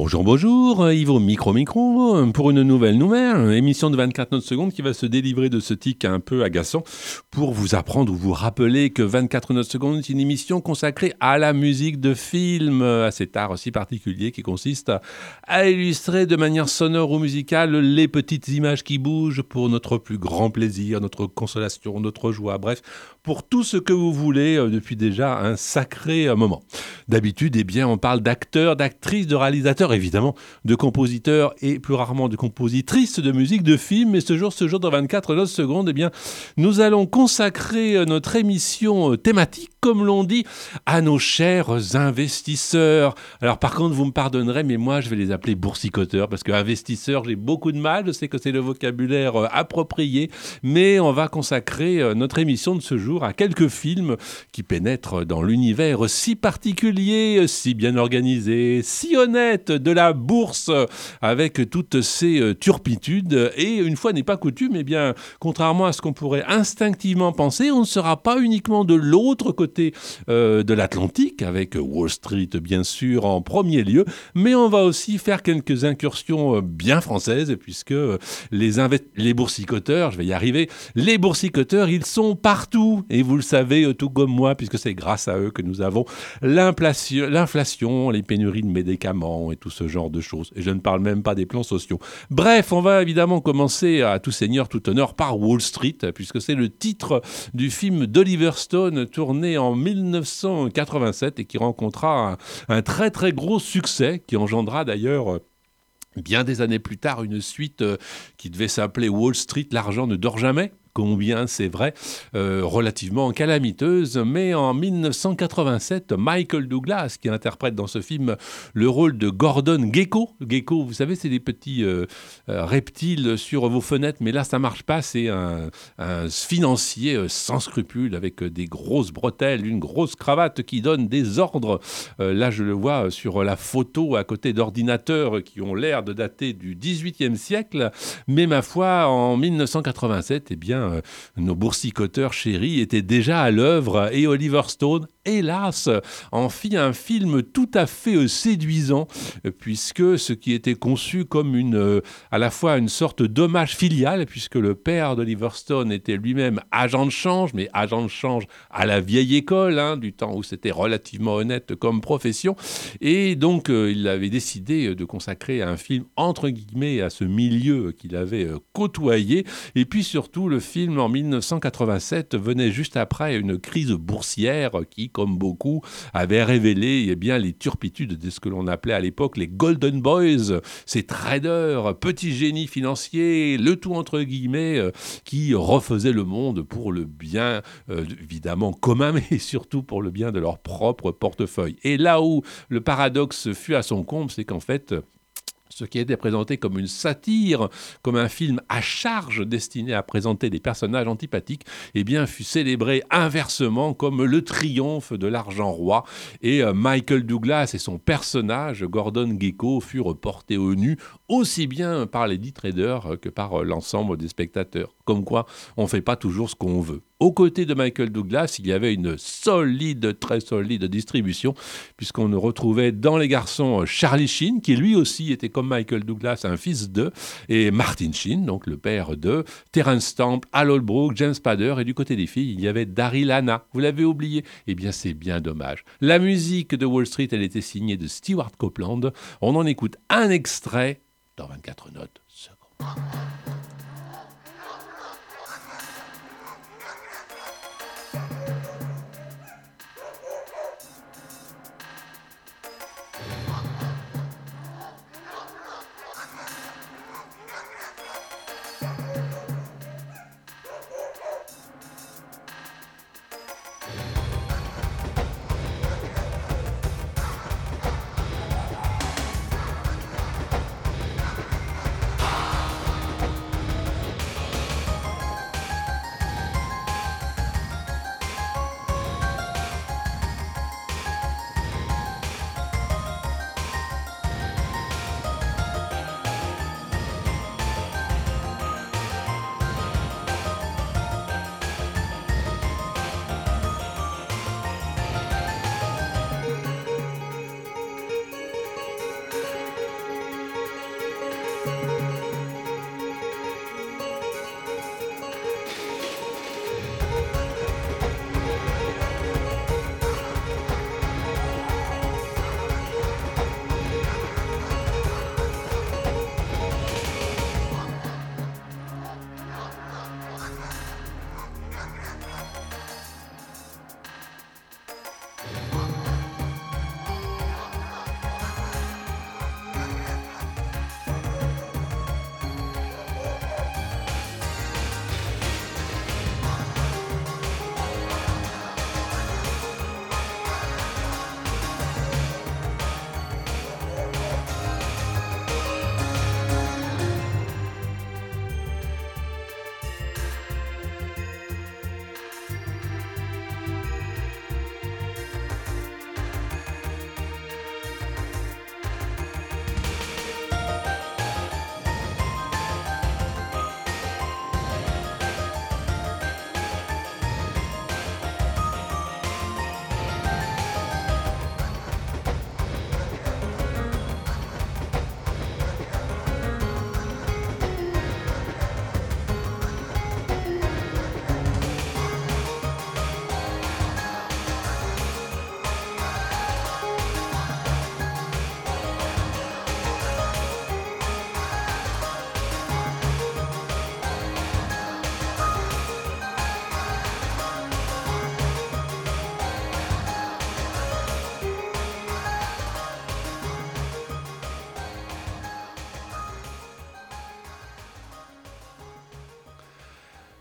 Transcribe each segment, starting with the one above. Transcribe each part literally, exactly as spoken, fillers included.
Bonjour, bonjour, Yves Micro Micro pour une nouvelle nouvelle, émission de vingt-quatre notes secondes qui va se délivrer de ce tic un peu agaçant pour vous apprendre ou vous rappeler que vingt-quatre notes secondes est une émission consacrée à la musique de film, à cet art si particulier qui consiste à, à illustrer de manière sonore ou musicale les petites images qui bougent pour notre plus grand plaisir, notre consolation, notre joie, bref, pour tout ce que vous voulez depuis déjà un sacré moment. D'habitude, eh bien, on parle d'acteurs, d'actrices, de réalisateurs, évidemment, de compositeurs et plus rarement de compositrices de musique de film. Mais ce jour, ce jour, dans vingt-quatre notes secondes, eh bien, nous allons consacrer notre émission thématique, comme l'on dit, à nos chers investisseurs. Alors, par contre, vous me pardonnerez, mais moi, je vais les appeler boursicoteurs, parce que investisseurs, j'ai beaucoup de mal. Je sais que c'est le vocabulaire approprié, mais on va consacrer notre émission de ce jour à quelques films qui pénètrent dans l'univers si particulier, si bien organisé, si honnête de la bourse, avec toutes ses turpitudes. Et une fois n'est pas coutume, eh bien, contrairement à ce qu'on pourrait instinctivement penser, on ne sera pas uniquement de l'autre côté euh, de l'Atlantique, avec Wall Street bien sûr en premier lieu, mais on va aussi faire quelques incursions bien françaises, puisque les, inve- les boursicoteurs, je vais y arriver, les boursicoteurs, ils sont partout, et vous le savez tout comme moi, puisque c'est grâce à eux que nous avons l'inflation, l'inflation, les pénuries de médicaments et tout ce genre de choses. Et je ne parle même pas des plans sociaux. Bref, on va évidemment commencer à tout seigneur, tout honneur par Wall Street, puisque c'est le titre du film d'Oliver Stone tourné en dix-neuf cent quatre-vingt-sept et qui rencontra un, un très très gros succès, qui engendra d'ailleurs bien des années plus tard une suite euh, qui devait s'appeler Wall Street, l'argent ne dort jamais. Combien c'est vrai, euh, relativement calamiteuse, mais en dix-neuf cent quatre-vingt-sept, Michael Douglas, qui interprète dans ce film le rôle de Gordon Gekko. Gekko, vous savez, c'est des petits euh, euh, reptiles sur vos fenêtres, mais là, ça marche pas, c'est un, un financier euh, sans scrupules, avec euh, des grosses bretelles, une grosse cravate qui donne des ordres. Euh, là, je le vois sur la photo à côté d'ordinateurs qui ont l'air de dater du dix-huitième siècle, mais ma foi, en dix-neuf cent quatre-vingt-sept, eh bien, Euh, nos boursicoteurs chéris étaient déjà à l'œuvre et Oliver Stone, hélas, en fit un film tout à fait euh, séduisant, euh, puisque ce qui était conçu comme une, euh, à la fois une sorte d'hommage filial, puisque le père d'Oliver Stone était lui-même agent de change, mais agent de change à la vieille école, hein, du temps où c'était relativement honnête comme profession, et donc euh, il avait décidé de consacrer un film entre guillemets à ce milieu qu'il avait euh, côtoyé, et puis surtout le film film en dix-neuf cent quatre-vingt-sept venait juste après une crise boursière qui, comme beaucoup, avait révélé eh bien, les turpitudes de ce que l'on appelait à l'époque les Golden Boys, ces traders, petits génies financiers, le tout entre guillemets, euh, qui refaisaient le monde pour le bien, euh, évidemment, commun, mais surtout pour le bien de leur propre portefeuille. Et là où le paradoxe fut à son comble, c'est qu'en fait, ce qui était présenté comme une satire, comme un film à charge destiné à présenter des personnages antipathiques, eh bien, fut célébré inversement comme le triomphe de l'argent roi. Et euh, Michael Douglas et son personnage, Gordon Gekko, furent portés au nu, aussi bien par les dix traders que par euh, l'ensemble des spectateurs. Comme quoi, on ne fait pas toujours ce qu'on veut. Aux côtés de Michael Douglas, il y avait une solide, très solide distribution, puisqu'on retrouvait dans les garçons Charlie Sheen, qui lui aussi était comme Michael Douglas, un fils d'eux, et Martin Sheen, donc le père d'eux, Terence Stamp, Al Holbrook, James Spader, et du côté des filles, il y avait Daryl Hannah. Vous l'avez oublié? Eh bien, c'est bien dommage. La musique de Wall Street, elle était signée de Stewart Copeland. On en écoute un extrait dans vingt-quatre notes secondes.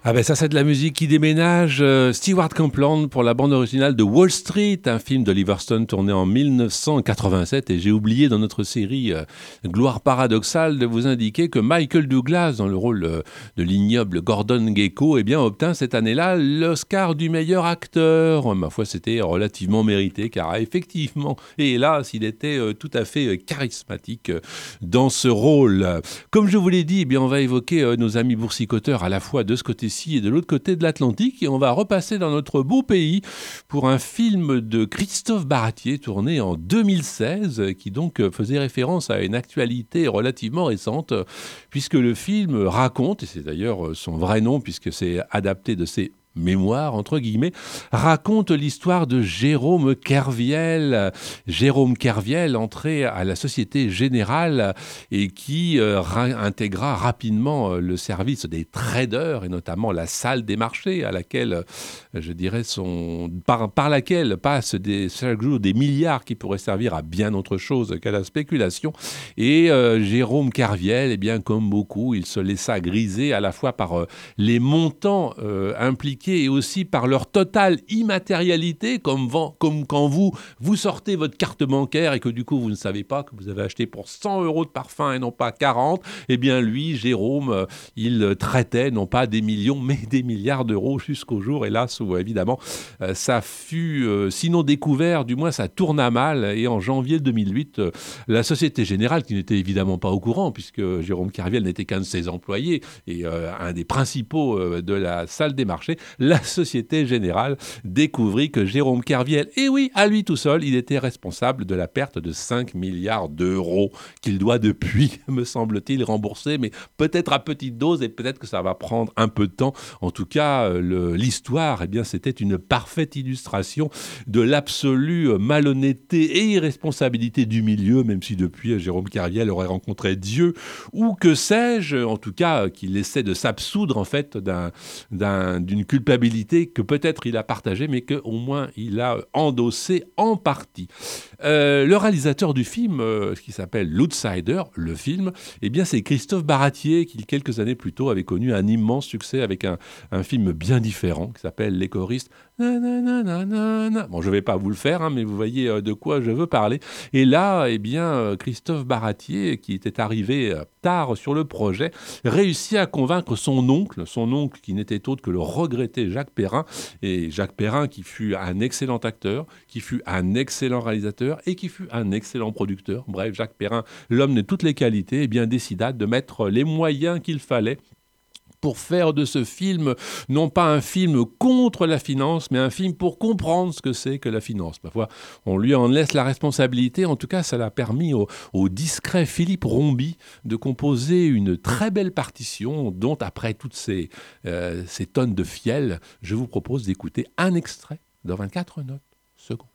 Ah ben ça c'est de la musique qui déménage. Euh, Stewart Copeland pour la bande originale de Wall Street, un film d'Oliver Stone tourné en mille neuf cent quatre-vingt-sept. Et j'ai oublié dans notre série euh, Gloire paradoxale de vous indiquer que Michael Douglas, dans le rôle euh, de l'ignoble Gordon Gekko, eh bien, obtint cette année-là l'Oscar du meilleur acteur. Ma foi, c'était relativement mérité car effectivement, et hélas, il était euh, tout à fait euh, charismatique euh, dans ce rôle. Comme je vous l'ai dit, eh bien, on va évoquer euh, nos amis boursicoteurs à la fois de ce côté-ci et de l'autre côté de l'Atlantique, et on va repasser dans notre beau pays pour un film de Christophe Baratier tourné en deux mille seize, qui donc faisait référence à une actualité relativement récente, puisque le film raconte, et c'est d'ailleurs son vrai nom puisque c'est adapté de ses mémoire, entre guillemets, raconte l'histoire de Jérôme Kerviel. Jérôme Kerviel, entré à la Société Générale et qui euh, ra- intégra rapidement euh, le service des traders et notamment la salle des marchés à laquelle, euh, je dirais, son, par, par laquelle passent des, chaque jour des milliards qui pourraient servir à bien autre chose qu'à la spéculation. Et euh, Jérôme Kerviel, eh bien, comme beaucoup, il se laissa griser à la fois par euh, les montants euh, impliqués et aussi par leur totale immatérialité, comme, comme quand vous, vous sortez votre carte bancaire et que du coup vous ne savez pas que vous avez acheté pour cent euros de parfum et non pas quarante, eh bien lui, Jérôme, il traitait non pas des millions mais des milliards d'euros jusqu'au jour, hélas, où évidemment ça fut, sinon découvert, du moins ça tourna mal. Et en janvier deux mille huit, la Société Générale, qui n'était évidemment pas au courant puisque Jérôme Kerviel n'était qu'un de ses employés et euh, un des principaux euh, de la salle des marchés, la Société Générale découvrit que Jérôme Kerviel, et oui, à lui tout seul, il était responsable de la perte de cinq milliards d'euros qu'il doit depuis, me semble-t-il, rembourser, mais peut-être à petite dose et peut-être que ça va prendre un peu de temps. En tout cas, le, l'histoire, eh bien, c'était une parfaite illustration de l'absolue malhonnêteté et irresponsabilité du milieu, même si depuis, Jérôme Kerviel aurait rencontré Dieu, ou que sais-je, en tout cas, qu'il essaie de s'absoudre en fait d'un, d'un, d'une culpabilité que peut-être il a partagée, mais qu'au moins il a endossé en partie. Euh, le réalisateur du film, euh, qui s'appelle L'Outsider, le film, eh bien c'est Christophe Baratier, qui quelques années plus tôt avait connu un immense succès avec un, un film bien différent qui s'appelle Les choristes. Nanana. Bon, je ne vais pas vous le faire, hein, mais vous voyez euh, de quoi je veux parler. Et là, eh bien, euh, Christophe Baratier, qui était arrivé euh, tard sur le projet, réussit à convaincre son oncle, son oncle qui n'était autre que le regretté Jacques Perrin, et Jacques Perrin qui fut un excellent acteur, qui fut un excellent réalisateur et qui fut un excellent producteur. Bref, Jacques Perrin, l'homme de toutes les qualités, eh bien, décida de mettre les moyens qu'il fallait pour faire de ce film, non pas un film contre la finance, mais un film pour comprendre ce que c'est que la finance. Parfois, on lui en laisse la responsabilité. En tout cas, ça l'a permis au, au discret Philippe Rombi de composer une très belle partition, dont, après toutes ces, euh, ces tonnes de fiel, je vous propose d'écouter un extrait de vingt-quatre notes secondes.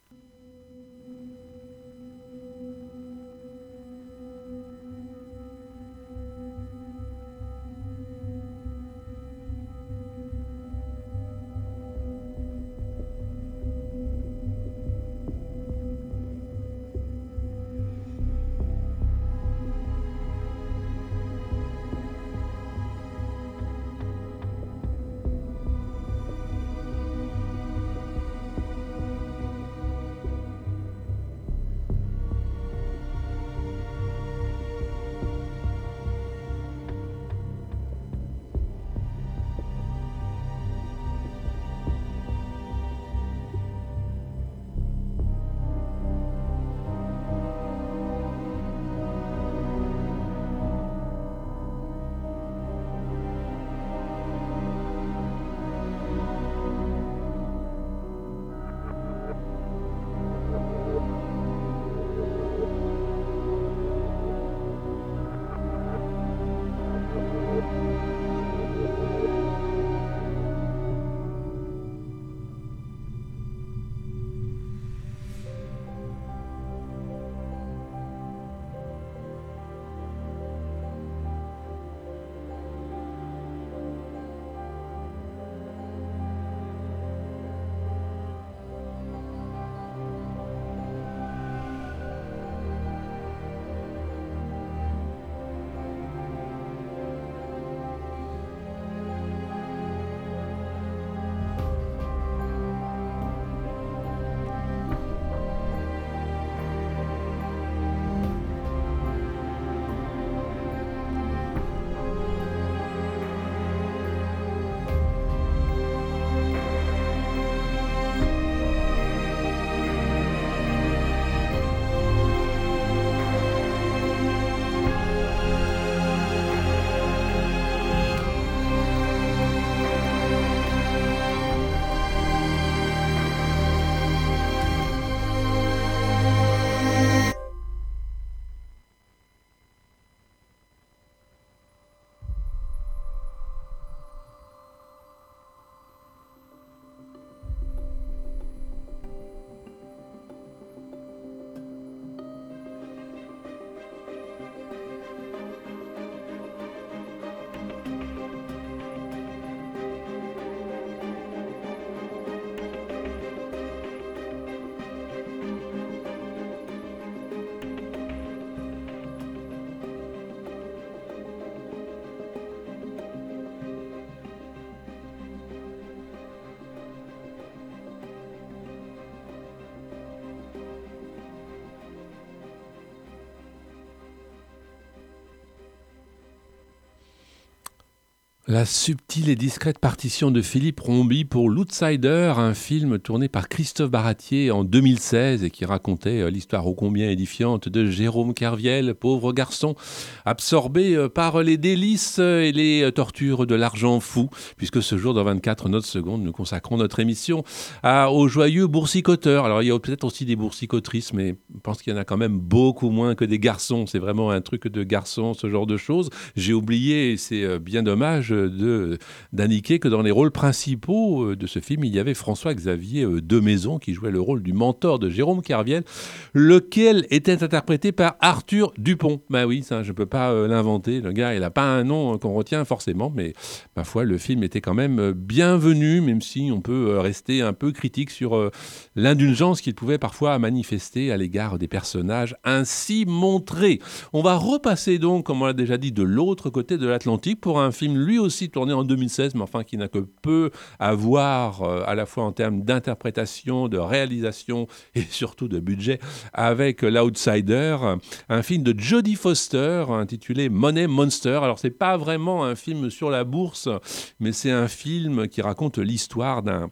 La subtile et discrète partition de Philippe Rombi pour L'Outsider, un film tourné par Christophe Baratier en deux mille seize et qui racontait euh, l'histoire ô combien édifiante de Jérôme Kerviel, pauvre garçon, absorbé euh, par les délices et les euh, tortures de l'argent fou, puisque ce jour, dans vingt-quatre notes secondes, nous consacrons notre émission à, aux joyeux boursicoteurs. Alors, il y a peut-être aussi des boursicotrices, mais je pense qu'il y en a quand même beaucoup moins que des garçons. C'est vraiment un truc de garçon, ce genre de choses. J'ai oublié, et c'est euh, bien dommage, De, d'indiquer que dans les rôles principaux de ce film, il y avait François-Xavier Demaison qui jouait le rôle du mentor de Jérôme Kerviel, lequel était interprété par Arthur Dupont. Ben oui, ça, je ne peux pas euh, l'inventer. Le gars, il n'a pas un nom qu'on retient forcément, mais ma foi, le film était quand même bienvenu, même si on peut rester un peu critique sur euh, l'indulgence qu'il pouvait parfois manifester à l'égard des personnages ainsi montrés. On va repasser donc, comme on l'a déjà dit, de l'autre côté de l'Atlantique pour un film lui aussi tourné en deux mille seize, mais enfin qui n'a que peu à voir euh, à la fois en termes d'interprétation, de réalisation et surtout de budget avec L'Outsider, un film de Jodie Foster intitulé Money Monster. Alors c'est pas vraiment un film sur la bourse, mais c'est un film qui raconte l'histoire d'un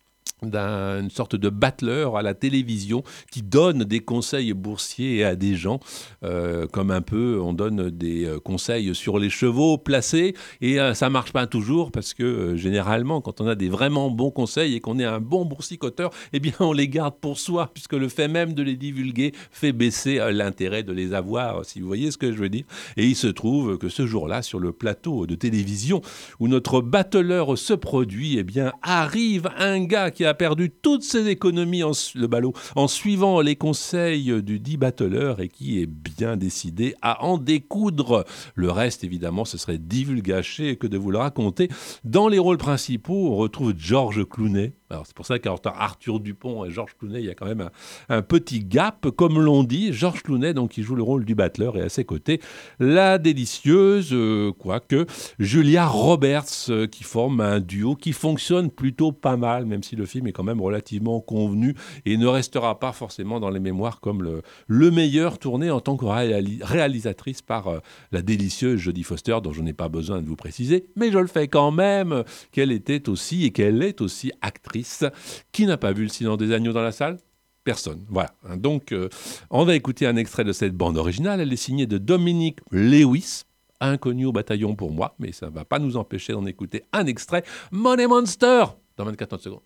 d'une sorte de battleur à la télévision qui donne des conseils boursiers à des gens, euh, comme un peu on donne des euh, conseils sur les chevaux placés, et euh, ça marche pas toujours parce que euh, généralement quand on a des vraiment bons conseils et qu'on est un bon boursicoteur, eh bien on les garde pour soi, puisque le fait même de les divulguer fait baisser euh, l'intérêt de les avoir, si vous voyez ce que je veux dire. Et il se trouve que ce jour-là, sur le plateau de télévision où notre battleur se produit, eh bien arrive un gars qui a perdu toutes ses économies en, le ballot, en suivant les conseils du dit battleur et qui est bien décidé à en découdre. Le reste, évidemment, ce serait divulgaché que de vous le raconter. Dans les rôles principaux, on retrouve George Clooney. Alors, c'est pour ça qu'entre Arthur Dupont et George Clooney, il y a quand même un, un petit gap, comme l'on dit. George Clooney, donc, qui joue le rôle du battleur, et à ses côtés, la délicieuse, euh, quoique, Julia Roberts, euh, qui forme un duo qui fonctionne plutôt pas mal, même si le film est quand même relativement convenu et ne restera pas forcément dans les mémoires comme le, le meilleur tourné en tant que réali- réalisatrice par euh, la délicieuse Jodie Foster, dont je n'ai pas besoin de vous préciser, mais je le fais quand même, qu'elle était aussi et qu'elle est aussi actrice. Qui n'a pas vu Le Silence des agneaux dans la salle ? Personne. Voilà. Donc, euh, on va écouter un extrait de cette bande originale. Elle est signée de Dominique Lewis, inconnu au bataillon pour moi, mais ça ne va pas nous empêcher d'en écouter un extrait. Money Monster, dans vingt-quatre secondes.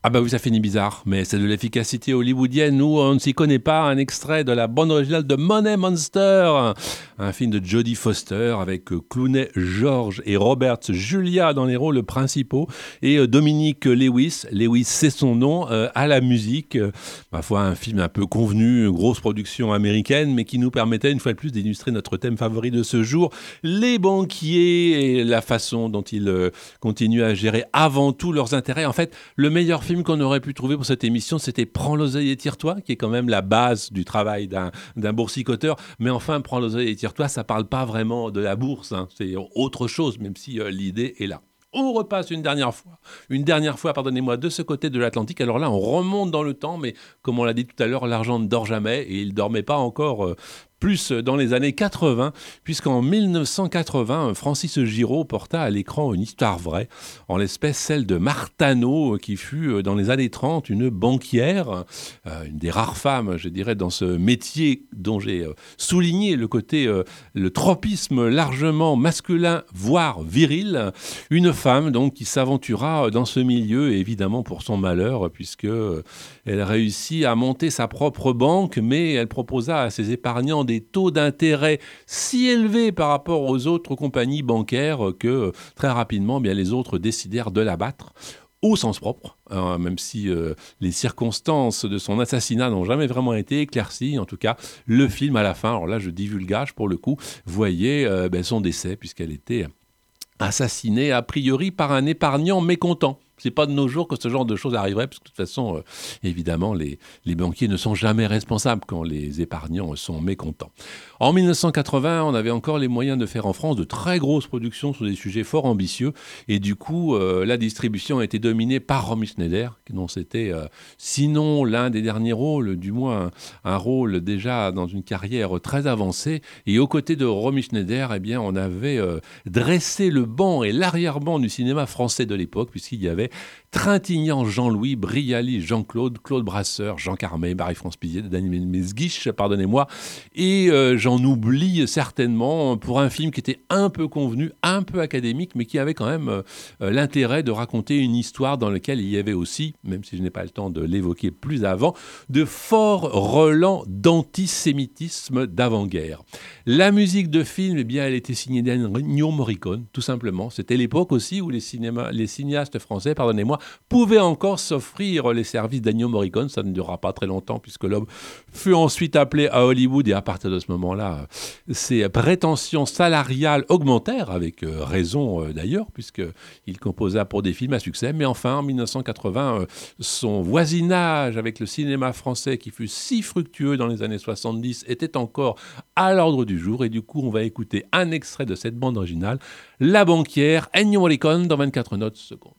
Ah bah oui, ça finit bizarre, mais c'est de l'efficacité hollywoodienne où on ne s'y connaît pas. Un extrait de la bande originale de Money Monster, un film de Jodie Foster avec Clooney, George et Robert Julia dans les rôles principaux et Dominique Lewis, Lewis c'est son nom, euh, à la musique. Euh, ma foi, un film un peu convenu, grosse production américaine, mais qui nous permettait une fois de plus d'illustrer notre thème favori de ce jour, les banquiers et la façon dont ils euh, continuent à gérer avant tout leurs intérêts. En fait, le meilleur film qu'on aurait pu trouver pour cette émission, c'était Prends l'oseille et tire-toi, qui est quand même la base du travail d'un, d'un boursicoteur. Mais enfin, Prends l'oseille et tire-toi, ça parle pas vraiment de la bourse, hein. C'est autre chose, même si euh, l'idée est là. On repasse une dernière fois, une dernière fois, pardonnez-moi, de ce côté de l'Atlantique. Alors là, on remonte dans le temps, mais comme on l'a dit tout à l'heure, l'argent ne dort jamais, et il ne dormait pas encore euh, plus dans les années quatre-vingts, puisqu'en mille neuf cent quatre-vingts, Francis Giraud porta à l'écran une histoire vraie, en l'espèce celle de Martano, qui fut dans les années trente une banquière, euh, une des rares femmes, je dirais, dans ce métier dont j'ai euh, souligné le côté, euh, le tropisme largement masculin, voire viril, une femme donc qui s'aventura dans ce milieu, évidemment pour son malheur, puisque euh, elle réussit à monter sa propre banque, mais elle proposa à ses épargnants des taux d'intérêt si élevés par rapport aux autres compagnies bancaires que très rapidement, bien, les autres décidèrent de l'abattre au sens propre, hein, même si euh, les circonstances de son assassinat n'ont jamais vraiment été éclaircies. En tout cas, le film à la fin, alors là je divulgage pour le coup, voyait euh, ben, son décès puisqu'elle était assassinée a priori par un épargnant mécontent. C'est pas de nos jours que ce genre de choses arriverait, parce que de toute façon, euh, évidemment, les, les banquiers ne sont jamais responsables quand les épargnants sont mécontents. En mille neuf cent quatre-vingts, on avait encore les moyens de faire en France de très grosses productions sur des sujets fort ambitieux, et du coup, euh, la distribution a été dominée par Romy Schneider, dont c'était, euh, sinon l'un des derniers rôles, du moins un, un rôle déjà dans une carrière très avancée, et aux côtés de Romy Schneider, eh bien, on avait euh, dressé le banc et l'arrière-ban du cinéma français de l'époque, puisqu'il y avait Trintignant Jean-Louis, Brialy Jean-Claude, Claude Brasseur, Jean Carmet, Marie-France Pillet, Daniel Mesguich, pardonnez-moi, et euh, j'en oublie certainement pour un film qui était un peu convenu, un peu académique, mais qui avait quand même euh, l'intérêt de raconter une histoire dans laquelle il y avait aussi, même si je n'ai pas le temps de l'évoquer plus avant, de forts relents d'antisémitisme d'avant-guerre. La musique de film, eh bien, elle était signée d'Ennio Morricone, tout simplement. C'était l'époque aussi où les, cinémas, les cinéastes français, pardonnez-moi, pouvaient encore s'offrir les services d'Ennio Morricone. Ça ne durera pas très longtemps puisque l'homme fut ensuite appelé à Hollywood et à partir de ce moment-là, ses prétentions salariales augmentèrent, avec raison d'ailleurs, puisqu'il composa pour des films à succès. Mais enfin, en mille neuf cent quatre-vingts, son voisinage avec le cinéma français qui fut si fructueux dans les années soixante-dix était encore à l'ordre du jour. Et du coup, on va écouter un extrait de cette bande originale, La banquière, Ennio Morricone, dans vingt-quatre notes secondes.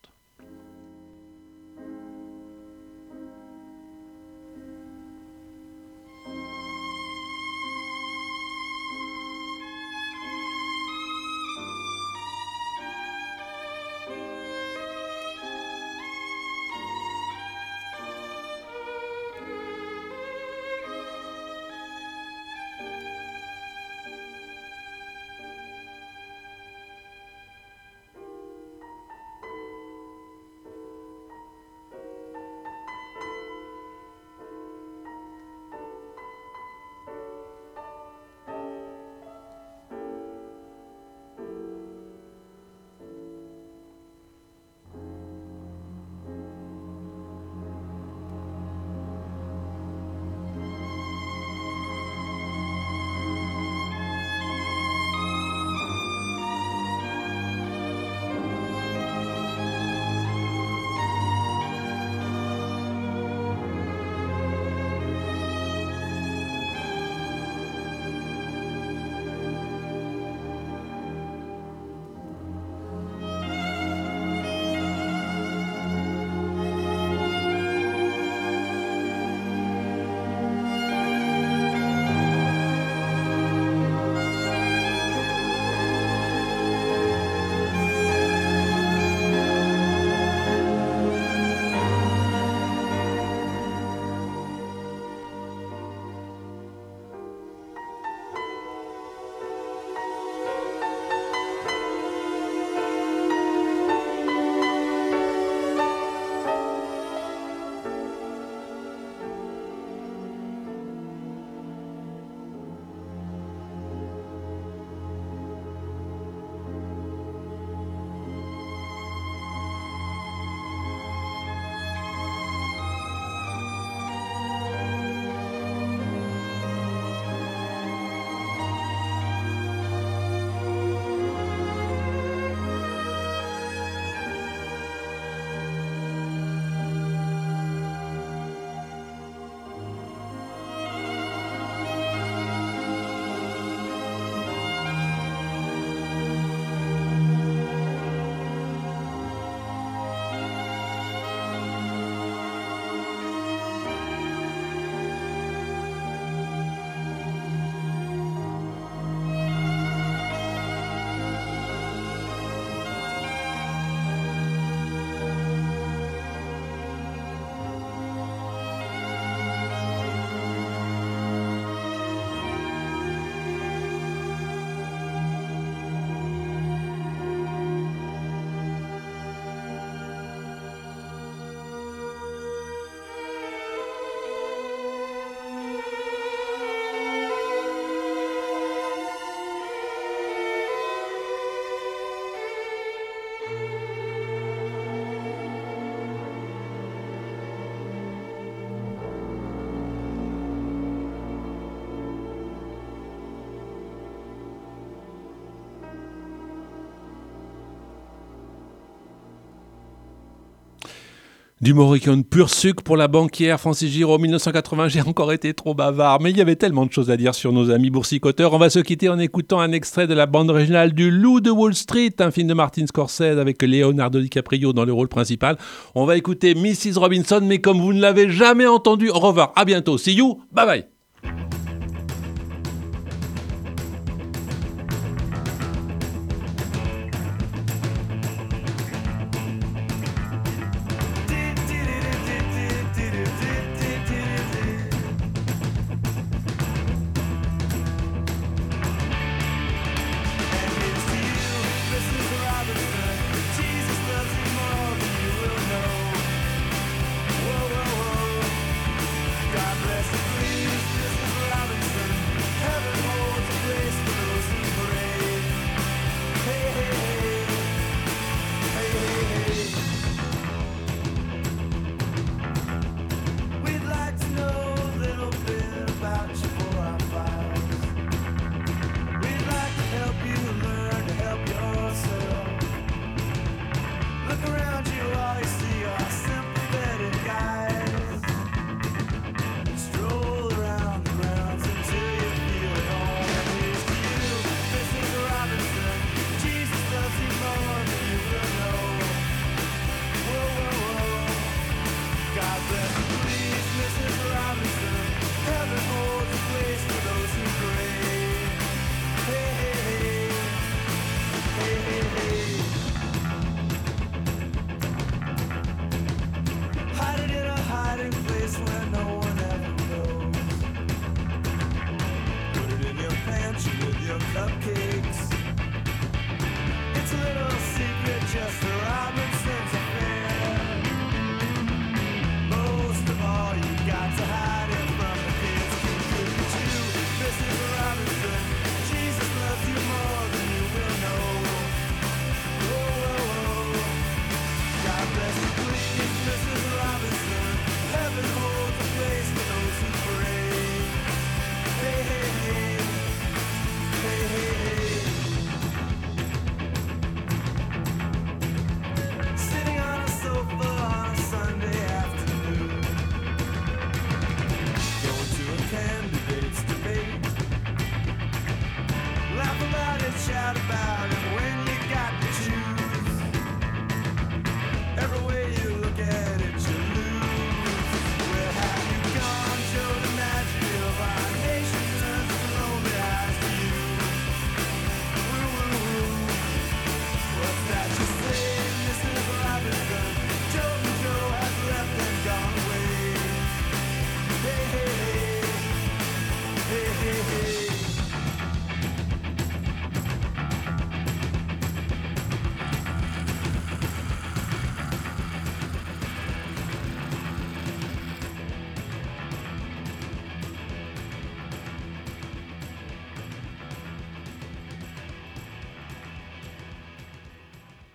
Du Morricone pur sucre pour la banquière Francis Giraud, mille neuf cent quatre-vingts. J'ai encore été trop bavard, mais il y avait tellement de choses à dire sur nos amis boursicoteurs. On va se quitter en écoutant un extrait de la bande originale du Loup de Wall Street, un film de Martin Scorsese avec Leonardo DiCaprio dans le rôle principal. On va écouter missus Robinson, mais comme vous ne l'avez jamais entendu, au revoir, à bientôt, see you, bye bye.